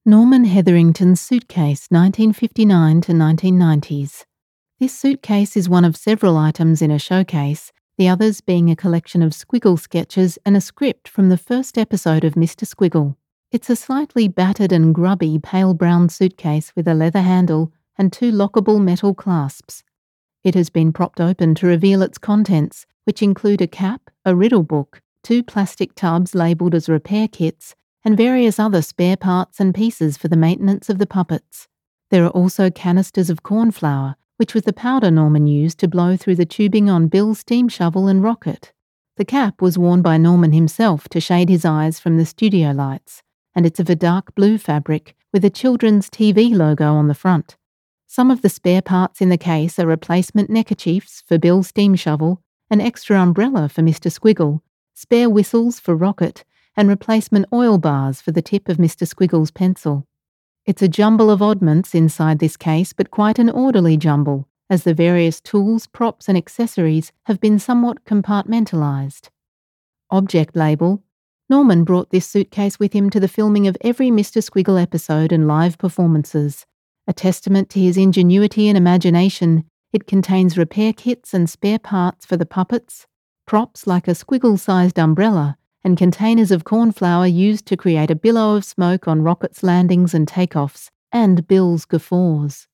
Norman Hetherington's Suitcase, 1959 to 1990s. This suitcase is one of several items in a showcase, the others being a collection of Squiggle sketches and a script from the first episode of Mr. Squiggle. It's a slightly battered and grubby pale brown suitcase with a leather handle and two lockable metal clasps. It has been propped open to reveal its contents, which include a cap, a riddle book, two plastic tubs labelled as repair kits, and various other spare parts and pieces for the maintenance of the puppets. There are also canisters of corn flour, which was the powder Norman used to blow through the tubing on Bill's steam shovel and rocket. The cap was worn by Norman himself to shade his eyes from the studio lights, and it's of a dark blue fabric with a children's TV logo on the front. Some of the spare parts in the case are replacement neckerchiefs for Bill's steam shovel, an extra umbrella for Mr. Squiggle, spare whistles for Rocket, and replacement oil bars for the tip of Mr. Squiggle's pencil. It's a jumble of oddments inside this case, but quite an orderly jumble, as the various tools, props and accessories have been somewhat compartmentalised. Object label. Norman brought this suitcase with him to the filming of every Mr. Squiggle episode and live performances. A testament to his ingenuity and imagination, it contains repair kits and spare parts for the puppets, props like a squiggle-sized umbrella, and containers of corn flour used to create a billow of smoke on Rocket's landings and takeoffs, and Bill's guffaws.